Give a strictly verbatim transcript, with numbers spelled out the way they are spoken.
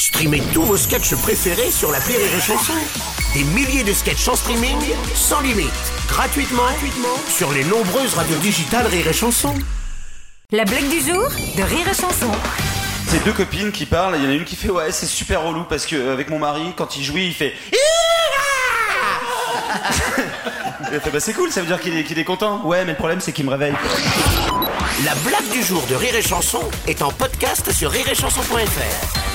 Streamez tous vos sketchs préférés sur l'appli Rire et Chanson. Des milliers de sketchs en streaming, sans limite, gratuitement, gratuitement sur les nombreuses radios digitales Rire et Chanson. La blague du jour de Rire et Chanson. C'est deux copines qui parlent, il y en a une qui fait ouais c'est super relou parce que avec mon mari quand il jouit il fait elle fait bah c'est cool, ça veut dire qu'il est, qu'il est content. Ouais mais le problème c'est qu'il me réveille. La blague du jour de Rire et Chanson est en podcast sur rire et chanson point f r.